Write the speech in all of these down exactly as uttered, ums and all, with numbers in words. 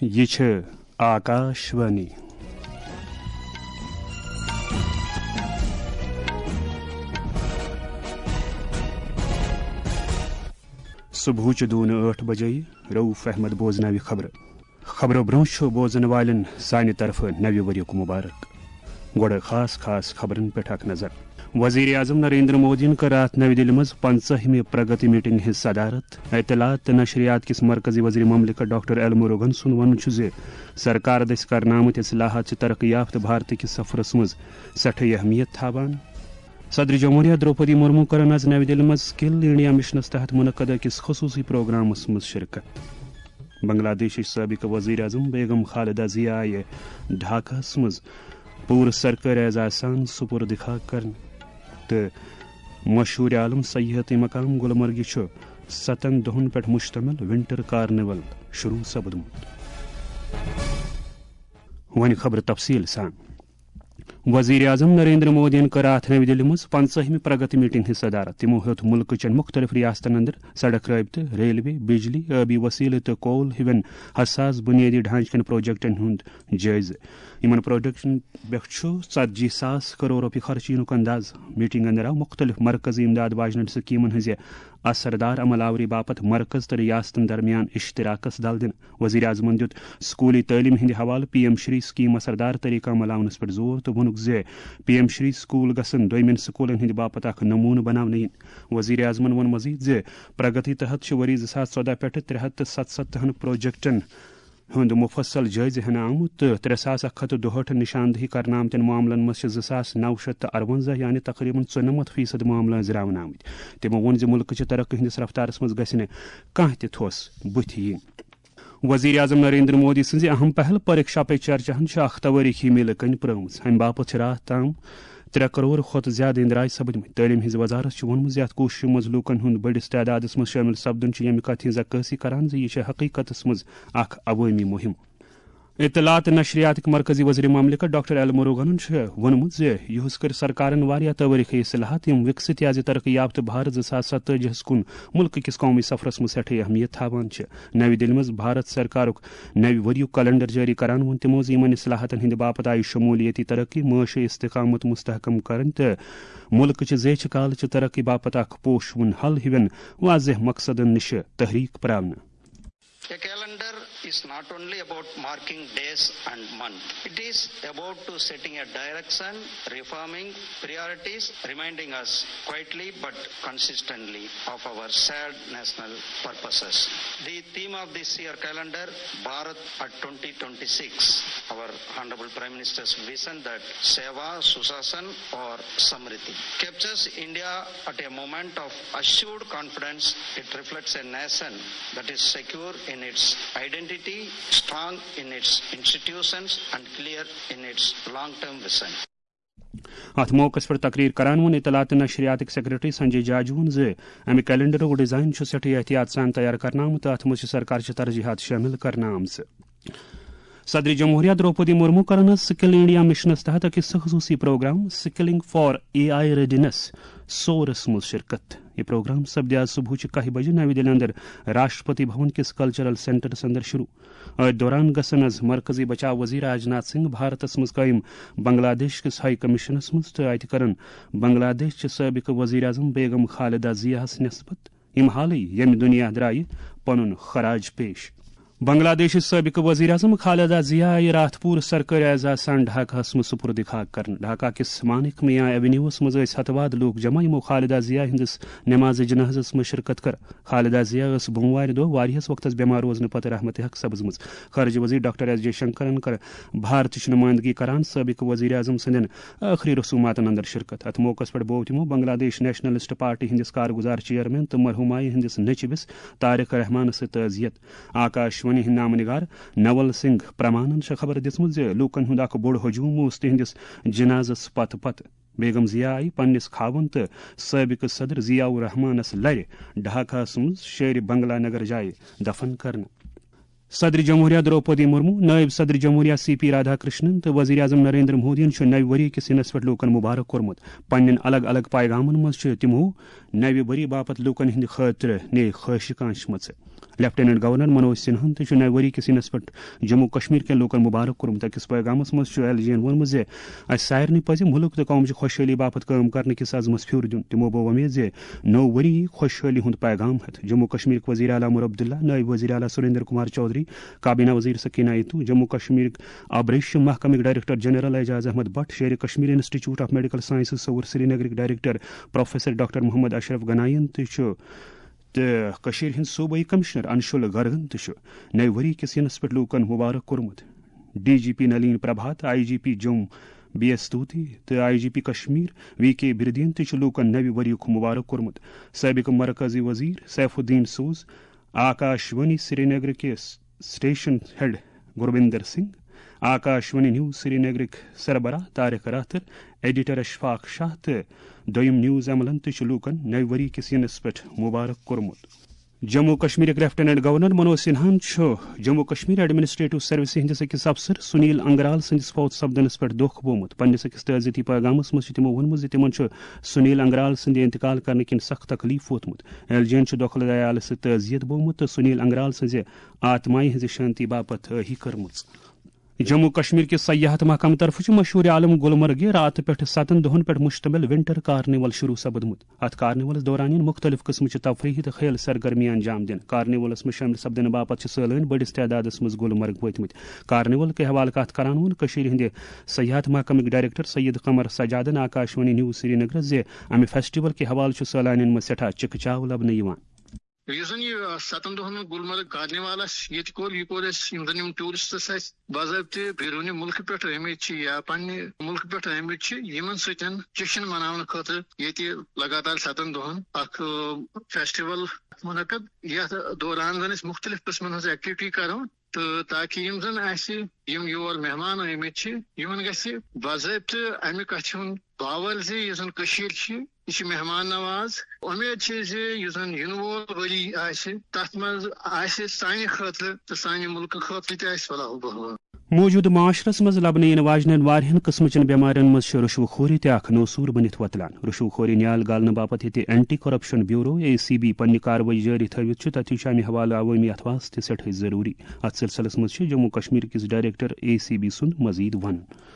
یہ چھ آکاشوانی صبح دون ٹھ بجے روف احمد بوزناوی خبر خبرو برو بوزن والن سانہ طرف نوِ ؤریُک مبارک گوڑ خاص خاص خبرن پہ اخ نظر وزیر اعظم نریندر مودین کر رات نئی دہلی مز پنچہمہ پرگتی میٹنگ ہز صدارت اطلاعات تو نشریات کس مرکزی وزیر مملکت ڈاکٹر ایل مروگن سن ون سرکار دس کرن آمت اصلاحات سے ترقی یافتہ بھارت کس سفرس مز سٹھ اہمیت تھاوان صدر جمہوریہ دروپدی مرمو کرن آز نئی دہلی مز سکل انڈیا مشنس تحت منعقد اکس خصوصی پروگرامس مز شرکت بنگلہ دیش سابق وزیر اعظم بیگم خالدہ ضیا آئی ڈھاکہس مز پور سرکاری اعزاز سان سپرد خاک کرن تو مشہور عالم سیاحتی مقام گلمرگی ستن دہن پہ مشتمل ونٹر کارنیول شروع سپدمت ون خبر تفصیل سان وزیر اعظم نریندر مودین کر رات نئی دہلی مز پنچہمہ پرگتی میٹنگ ہز صدارت تمو ہیوت ملک چن مختلف ریاستن اندر سڑک رابطہ ریلوے بجلی آبی وسیلہ تو کول ہون حساس بنیادی ڈھانچہ پروجیکٹن ہند جائزہ ان پروجیکٹن پہ ژتجی ساس کروڑ روپیہ خرچ ینک انداز میٹنگ اندر آو مختلف مرکزی امداد واجن سکیمن ہز اثردار عمل آوری باپت مرکز تو ریاستن درمیان اشتراکس دل دن وزیر اعظمن دیت سکولی تعلیم ہند حوالہ پی ایم شری سکیم اثردار طریقہ عملاونس پہ زور تو وونک زِ پی ایم شری سکول گژھن دویمین سکولن ہند باپت اخ نمونہ بناونہٕ ین وزیر اعظمن وون مزید زِ پرگتی تحت ؤری زٕ ساس ژۄدہ پٮ۪ٹھ ترٛےٚ ہتھ تہٕ ستستھن پروجیکٹن ہند مفصل جائزہ ہن آمت تو ترے ساس اک ہتھ دہٹ نشاندہی کرنے آمتن معاملن مز زٕ ساس نو شیت تو ارونزہ یعنی تقریباً ژُنمتھ فیصد معاملہ نظراون آمت تمو وون زِ ملک چہ ترقی ہندس رفتارس مز گژھِ نہٕ کانٛہہ تہِ تھوٚس بٕتھِ یِنۍ وزیر اعظم نریندر مودی سٕنزِ اہم پہل پریکشا پے چرچاہن اخ تواریخی میلہ کن پرٲمٕژ امہ باپت رات تام ترے کروڑ کھت زیادہ اندراج سپدمت تعلیم ہز وزارت وونمت یتھ کوشش مز لوکن ہند بڑس تعدادس مز شامل سپدن یمہ کتھ ہز عکاسی کران زِ یہ حقیقتس مز اخ عوٲمی مہم اطلاعات نشریات مرکزی وزیر مملکت ڈاکٹر ایل مروگنن وونمت زِ یہس کر سرکارن واریاہ تواریخی اصلاحات یم وکست یا ترقی یافتہ بھارت زٕ ساس ستتٲجیس کن ملک کس قومی سفرس مز سٹھ اہمیت تھاوان نئی دہلی مز بھارت سرکارک نوِ ؤریُک کلنڈر جاری کران وون تمو زِ یمن اصلاحاتن ہند باپت آیہِ شمولیتی ترقی معاشی استحکامت مستحکم کرن تو ملک چہ زیچہ کال چہ ترقی باپت اخ پوشون حل ہِوین واضح مقصدن نش تحریک پراونہ. A calendar is not only about marking days and months. It is about to setting a direction, reforming priorities, reminding us quietly but consistently of our shared national purposes. The theme of this year calendar, Bharat at twenty twenty-six, our Honorable Prime Minister's vision that Seva, Susasan or Samriddhi, captures India at a moment of assured confidence. It reflects a nation that is secure in its identity, strong in its institutions and clear in its long-term vision. ات موقع پر تقریر کران one اطلاعات نشریات secretary Sanjay جاجون زِ امہ کیلنڈرک design سٹھ احتیاط سان تیار کرنا آمت ات مز سرکار ترجیحات شامل کرنا آمژ. صدر جمہوریہ دروپدی مرمو کرن سکل انڈیا مشنس تحت اکس خصوصی programme skilling for A I readiness سورس مز شرکت. یہ پروگرام سپدِ آز صبح کہہ بجے نئی دہلی اندر راشٹرپتی بھون کس کلچرل سینٹرس اندر شروع. ات دوران گژھن از مرکزی بچاؤ وزیر راجناتھ سنگھ بھارتس مز قائم بنگلہ دیش کس ہائی کمیشنس مز تو ات کرن بنگلہ دیش چہ سابق وزیر اعظم بیگم خالدہ ضیاہس نسبت یم حالے یم دنیا درائے پنن خراج پیش. بنگلہ دیش سابق وزیر اعظم خالدہ ضیا آئی رات پور سرکاری اعزاز سان ڈھاکہس مز سپرد خاک کرن. ڈھاکہ کس مانک میاں ایونیوس مز ہتواد لوگ جمع یمو خالدہ ضیا ہندس نماز جنازس مز شرکت کر. خالدہ ضیا ٲس بوموارِ دۄہ واریاہس وقتس بیمار روزنہ پتہ رحمتِ حق سپزمٕژ. خارجہ وزیر ڈاکٹر ایس جے شنکرن کر بھارتچ نمائندگی کران سابق وزیر اعظم سندین ٲخری رسوماتن اندر شرکت. ات موقع پہ بوو تمو بنگلہ دیش نیشنلسٹ پارٹی ہندس کارگزار چیئرمین تو مرحوم آئی ہندس نچوس طارق رحمانس ستۍ تعزیت. آکاش وانی ہند نامہ نگار نول سنگھ پرمانن خبر دژمٕژ زِ لوٗکن ہُنٛد اکھ بوٚڑ ہجوم اوس تہنٛدِس جنازس پتہٕ پتہٕ. بیگم ضیا آئی پننس خاون تو سابق صدر ضیاء الرحمانس لرِ ڈھاکہس مز شیر بنگلہ نگر جائے دفن کرنے. صدر جمہوریہ دروپدی مرمو، نائب صدر جمہوریہ سی پی رادھا کرشنن تو وزیر اعظم نریندر مودین نوِ ؤری کس دنس پہ لوکن مبارک کورمت. پنن الگ الگ پیغامن مز تمو نوِ ؤری باپت لوکن ہند خاطر نیک خواہشیں آنچمژ. لیفٹیننٹ گورنر منوج سنہن تہ نوِ ؤری کس دنس پہ جموں کشمیر کن لوکن مبارک کورمت. اکس پیغامس مز ایل جی ین وونمت زِ اس سارنٕے پزِ ملک تو قوم چہ خوشحالی باپت کٲم کرنہٕ کس عزمس پھیور دیُن. تمو بو وۄمید زِ نوٚو ؤری یی خوشحالی ہُنٛد پیغام ہٮ۪تھ. جموں کشمیر وزیر اعلیٰ عمر عبداللہ، نائب وزیر اعلیٰ سریندر کمار چودھری، کابینہ وزیر سکینہ اتو، جموں کشمیر آبریشن محکمک director general Ajaz Ahmad Bhat, Sher Kashmir institute of medical sciences Soura سری نگرک director professor doctor Mohammad Ashraf گنائین تو ہند صوبائی کمشنر انشول گرگن تو نوِ ؤری کس دنس پہ لوکن مبارک کورمت. D G P Nalin Prabhat, I G P Jammu B S Tuti تو آئی جی پی کشمیر وی کے بردین تہ لوکن نوِ ؤریُک مبارک کورمت. سابق مرکزی وزیر سیف الدین سوز، آکاشوانی سری نگر کے station head Gurvinder Singh, Akashvani news سری نگرک سربراہ طارق راتر، ایڈیٹر اشفاق شاہ تو دویم نیوز عملن تہ لوکن نوِ ؤری کس دنس پہ مبارک کورمت. جموں کشمیر لیفٹیننٹ گورنر منوج سنہن جموں کشمیر ایڈمنسٹریٹو سروس ہندس اکس افسر سنیل انگرال سندس فوت سپدنس پہ دکھ بومت. پنس اکس تعزیتی پیغامس مز تمو وونمت تمن سنیل انگرال سند انتقال کرنے کن سخت تکلیف ووتمت. ایل جی ین دخل عیال ست تعزیت بومت تو سنیل انگرال سز آتمائی ہز شانتی باپت آہی کرمز. جموں کشمیر کے سیاحت محکمہ طرف مشہور عالم گلمرگ رات پہ ستن دہن پہ مشتمل ونٹر کارنیول شروع سپدمت. ات کارنیولس دوران مختلف قسم تفریحی تو خیل سرگرمی انجام دن. کارنیولس میں شامل سپدن باپت سالین بڑس تعداد مز گلمرگ وتمت. کارنیول کے حوالہ کت کران وون ہند سیاحت محکمک ڈائریکٹر سید قمر سجادن آکاشوانی نیوز سری نگر زِ امہ فیسٹیول کے حوالہ سالانین مز سٹھا چکچاو لبنہ یوان. یس زن یہ ستن دہن گلمرگ کارنیوال یہ کور یہ کور یم ٹورسٹس باضابطہ بیرون ملک پہ آمت یا پنہ ملک پہ آمت یمن ستن جشن منانے خاطر یہ لگاتار ستن دہن اخ فیسٹیول منعقد یتھ دوران زن مختلف قسمن ہز ایکٹیویٹی کرو تو تاکہ یم زن یم یور مہمان آمت یمن گژھِ باضابطہ امہ کتھ ہند باور زِ یس زن کشیر یہ مہمان نواز. امید یس زن ین وول ؤری آسہ تتھ منٛز آسہ سانہِ خٲطرٕ تہٕ سانہِ ملکہٕ خٲطرٕ تہِ آسہِ فلاح و بہبود. موجود معاشرس مز لبنہ ین واجنین واریاہن قسمچن بیمارین مز رشوٕ خوری تہ اخ نوسور بنت وتلان. رشوٕ خوری نیال گالنہ باپت یہ anti corruption bureau A C B پنہ کاروٲیی جاری تھوت تتھ امہ حوالہ عوٲمی اتواس تہ سٹھے ضروری. ات سلسلس مز جموں کشمیر کس ڈائریکٹر اے سی بی سند مزید ون.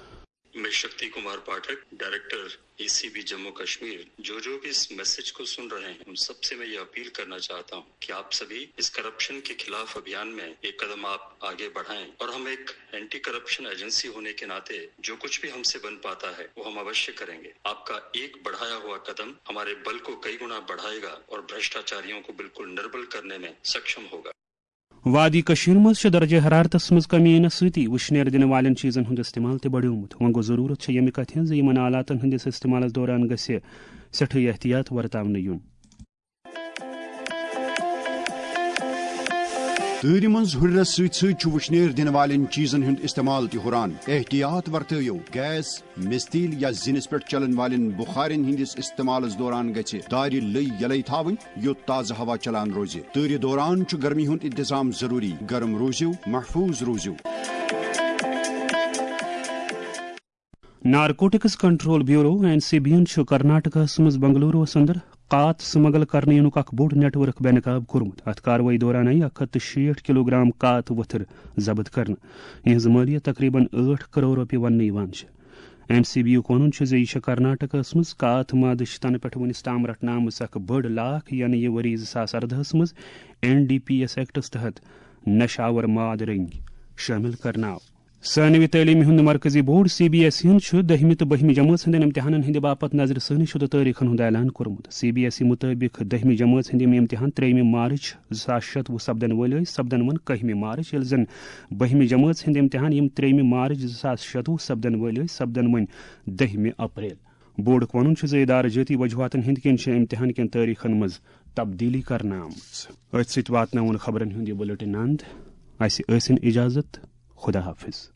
میں Shakti Kumar Pathak, director E C B Jammu Kashmir, جو جو بھی اس میسج کو سن رہے ہیں ان سب سے میں یہ اپیل کرنا چاہتا ہوں کہ آپ سبھی اس کرپشن کے خلاف ابھیان میں ایک قدم آپ آگے بڑھائیں اور ہم ایک اینٹی کرپشن ایجنسی ہونے کے ناطے جو کچھ بھی ہم سے بن پاتا ہے وہ ہم اوشیہ کریں گے. آپ کا ایک بڑھایا ہوا قدم ہمارے بل کو کئی گنا بڑھائے گا اور بھرشٹاچاریوں کو بالکل نربل کرنے میں سکشم ہوگا. وادی کشیر مز درجہ حرارتس مز کمی ینس ستی وشنیر دن والن چیزن ہند استعمال تہ بڑیومت. وۄنۍ گوٚو ضرورت یمہ کتھ ہٕنٛز یمن آلاتن ہندس استعمالس دوران گژھِ سٹھے احتیاط ورتاونہٕ یُن. تۭرِ منٛز ہُرس سۭتۍ سۭتۍ چھُ وُشنیر دِنہٕ والٮ۪ن چیٖزن ہُنٛد استعمال تہِ ہُران. احتیاط ورتٲیِو. گیس، مستیل یا زِنِس پٮ۪ٹھ چلن والٮ۪ن بُخارٮ۪ن ہٕنٛدِس استعمالس دوران گژھِ دارِ لٔۍ یلے تھاوٕنۍ یوٚت تازٕ ہوا چلان روزِ. تۭرِ دوران چھُ گرمی ہُنٛد انتظام ضروٗری. گرم روٗزِو، محفوٗظ روٗزِو. Narcotics control bureau N C B ین کرناٹکس مز بنگلورس اندر قات سمگل کرنے ینک اخ بوڑ نیٹ ورک بے نقاب کورمت. ات کاروٲیی دوران آئی اکھ ہتھ شیٹھ کلو گرام قات وتھر ضبط کرنے. یہذ مالیت تقریباً ٲٹھ کروڑ رۄپیہِ وننہٕ یوان چھِ. این سی بی یُک ونُن چھُ زِ یہِ چھِ کرناٹکس منٛز قات مادٕچ تنہٕ پٮ۪ٹھ وُنِس تام رٹنہٕ آمٕژ اکھ بٔڑ لاکھ یعنی یہ ؤری زٕ ساس اردہس منٛز این ڈی پی ایس ایکٹس تحت نشاور ماد رنگۍ شٲمِل کرنہٕ آو. ثانوی تعلیمی ہند مرکزی board C B S E ہن دہمہِ تو بہمہِ جمٲژ ہندین امتحانن ہندِ باپت نظر ثانی شدہ تٲریخن ہند اعلان کورمت. سی بی ایس ای مطٲبق دہمہِ جمٲژ ہند امتحان ترٛیٚیِمہِ مارچ زٕ ساس شتوُہ سپدن وٲلۍ ٲسۍ سپدن وۄنۍ کٔہمہِ مارچ ییٚلہِ زن بہمہِ جمٲژ ہند امتحان یِم ترٛیٚیِمہِ مارچ زٕ ساس شتوُہ سپدن وٲلۍ ٲسۍ سپدن وۄنۍ دہمہِ اپریل. بورڈُک ونُن چھُ زِ ادارٕ جٲتی وجوہاتن ہٕنٛدۍ کِنۍ چھِ امتحان کٮ۪ن تٲریخن منٛز تبدیلی کرنہٕ آمٕژ. أتھۍ سۭتۍ واتناوُن خبرن ہُنٛد یہِ بُلٹن انٛد. اسہِ ٲسِن اجازت. خدا حافظ.